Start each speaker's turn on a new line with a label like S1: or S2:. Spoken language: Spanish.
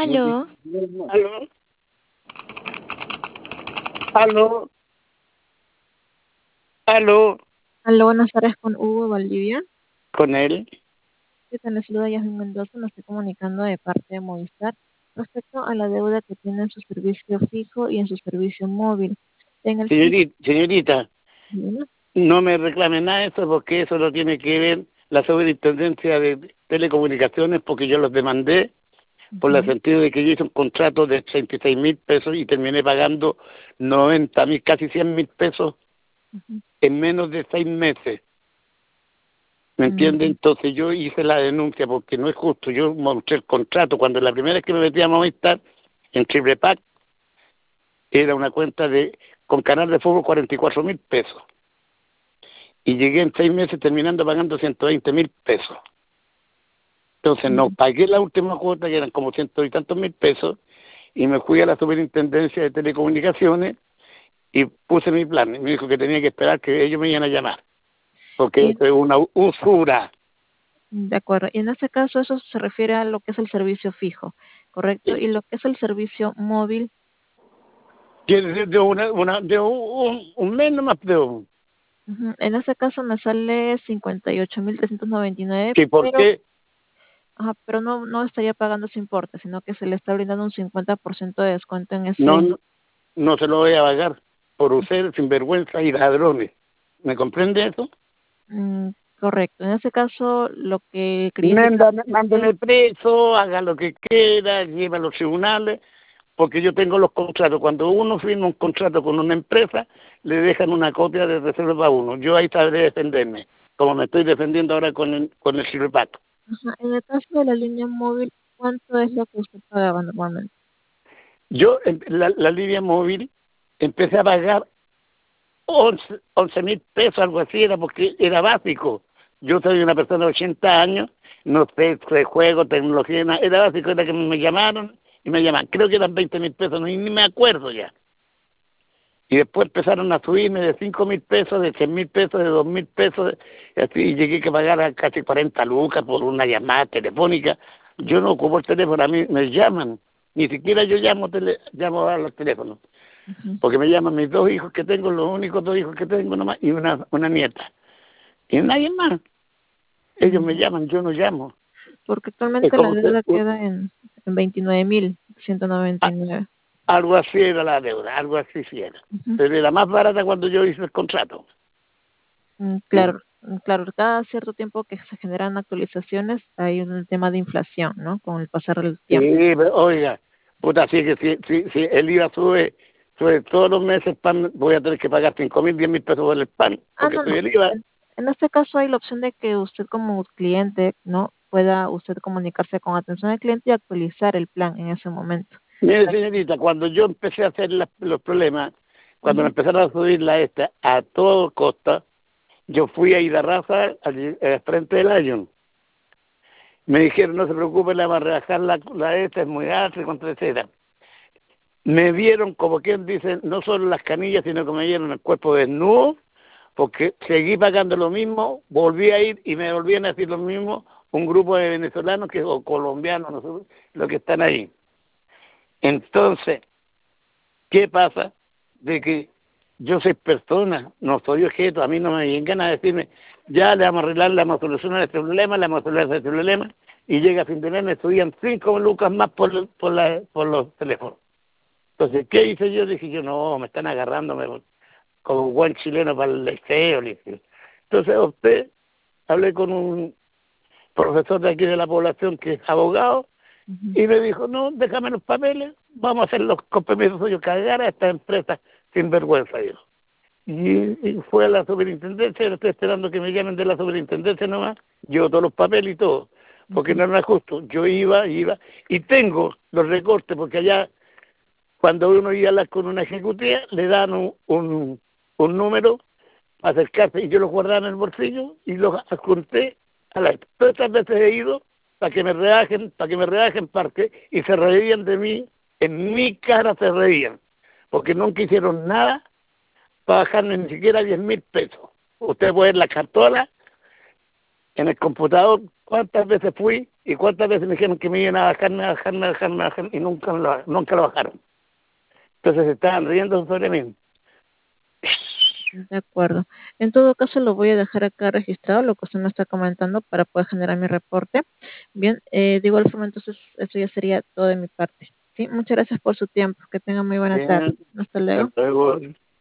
S1: Aló,
S2: Aló, aló, aló,
S1: aló, buenas tardes con Hugo Valdivia.
S2: con él.
S1: ¿Qué tal? Les saluda Yasmin Mendoza, me estoy comunicando de parte de Movistar respecto a la deuda que tiene en su servicio fijo y en su servicio móvil. En el fijo,
S2: Señorita,
S1: ¿no?
S2: no me reclame nada de eso porque eso lo tiene que ver la Superintendencia de Telecomunicaciones porque yo los demandé por el
S1: Ujú,
S2: sentido de que yo hice un contrato de 36.000 pesos y terminé pagando 90.000, casi 100.000 pesos
S1: ujú,
S2: en menos de 6 meses. ¿Me entiende?
S1: ujú.
S2: Entonces yo hice la denuncia porque no es justo. Yo mostré el contrato. Cuando la primera vez que me metí a Movistar en Triple Pack era una cuenta con canal de fútbol 44.000 pesos. Y llegué en 6 meses terminando pagando 120.000 pesos. Entonces no
S1: Mm.
S2: pagué la última cuota, que eran como ciento y tantos mil pesos, y me fui a la Superintendencia de Telecomunicaciones y puse mi plan. Y me dijo que tenía que esperar que ellos me iban a llamar, porque
S1: Y,
S2: eso es una usura.
S1: de acuerdo, y en este caso eso se refiere a lo que es el servicio fijo, ¿correcto? Y lo que es el servicio móvil,
S2: Quiere decir de un mes nomás de
S1: ujú, en este caso me sale 58.399,
S2: ¿Y por
S1: pero
S2: qué?
S1: ajá, pero no estaría pagando ese importe, sino que se le está brindando un 50% de descuento en
S2: No,
S1: ese.
S2: no, no se lo voy a pagar por ustedes sinvergüenza y ladrones. ¿Me comprende eso?
S1: Mm, correcto. En ese caso, lo que quería indicar
S2: Mándeme preso, haga lo que quiera, lleve a los tribunales, porque yo tengo los contratos. Cuando uno firma un contrato con una empresa, le dejan una copia de reserva a uno. Yo ahí sabré defenderme, como me estoy defendiendo ahora con el Silvato.
S1: ajá, en el caso de la línea móvil, ¿cuánto es lo que usted pagaba normalmente?
S2: Yo, la línea móvil, empecé a pagar 11.000 pesos, algo así, era porque era básico. Yo soy una persona de 80 años, no sé de juego, tecnología, nada. Era básico, era que me llamaron y me llaman. Creo que eran 20.000 pesos, ni me acuerdo ya. Y después empezaron a subirme de 5.000 pesos, de 100.000 pesos, de 2.000 pesos, y así y llegué a pagar a casi 40 lucas por una llamada telefónica. Yo no ocupo el teléfono, a mí me llaman, ni siquiera yo llamo a los teléfonos,
S1: Ujú,
S2: porque me llaman mis dos hijos que tengo, los únicos dos hijos que tengo nomás, y una nieta. Y nadie más. Ellos me
S1: mm,
S2: llaman, yo no llamo.
S1: porque
S2: Es
S1: actualmente la
S2: como que
S1: deuda queda en 29.199.
S2: algo así era la deuda, algo así sí era.
S1: Ujú.
S2: Pero era más barata cuando yo hice el contrato.
S1: Claro, claro, cada cierto tiempo que se generan actualizaciones hay un tema de inflación, ¿no? Con el pasar del
S2: Sí,
S1: tiempo.
S2: pero, oiga, puta, sí que si el IVA sube todos los meses, pan, voy a tener que pagar 5.000, 10.000 pesos por el pan,
S1: Ah,
S2: porque
S1: no, no.
S2: soy el IVA.
S1: En este caso hay la opción de que usted como cliente, ¿no? Pueda usted comunicarse con atención al cliente y actualizar el plan en ese momento.
S2: Mire, señorita, cuando yo empecé a hacer los problemas, cuando me
S1: Ujú,
S2: empezaron a subir la esta a todo costa, yo fui a Idarraza, allí, frente del Ion. Me dijeron, no se preocupe, le vamos a rebajar la esta, es muy alta, contra etcétera. Me vieron, como quien dice, no solo las canillas, sino que me dieron el cuerpo desnudo, porque seguí pagando lo mismo, volví a ir y me volvían a decir lo mismo un grupo de venezolanos o colombianos, no sé, los que están ahí. Entonces, ¿qué pasa? De que yo soy persona, no soy objeto, a mí no me vengan a decirme, ya le vamos a arreglar, le vamos a solucionar este problema, le vamos a solucionar este problema, y llega a fin de mes, me subían 5 lucas más por los teléfonos. Entonces, ¿qué hice yo? Dije yo, no, me están agarrándome como buen chileno para el deseo. Le dije. Entonces, usted, hablé con un profesor de aquí de la población que es abogado,
S1: ujú.
S2: y me dijo, no, déjame los papeles, vamos a hacer los compromisos suyos, cagar a esta empresa sin vergüenza, dijo. Y fue a la superintendencia, estoy esperando que me llamen de la superintendencia nomás, llevo todos los papeles y todo, porque
S1: Ujú.
S2: no era justo, yo iba, y tengo los recortes, porque allá, cuando uno iba a hablar con una ejecutiva, le dan un número para acercarse, y yo los guardaba en el bolsillo, y los adjunté a la... Todas estas veces he ido para que me rebajen parte, y se reían de mí, en mi cara se reían, porque nunca hicieron nada para bajarme ni siquiera 10.000 pesos. Usted puede ver la cartola en el computador, cuántas veces fui y cuántas veces me dijeron que me iban a bajar, y nunca lo bajaron. Entonces se estaban riendo sobre mí.
S1: De acuerdo. En todo caso, lo voy a dejar acá registrado, lo que usted me está comentando, para poder generar mi reporte. Bien, de igual forma, entonces, eso ya sería todo de mi parte. Sí, muchas gracias por su tiempo. Que tenga muy buena tarde.
S2: Bien,
S1: Hasta luego.
S2: hasta luego.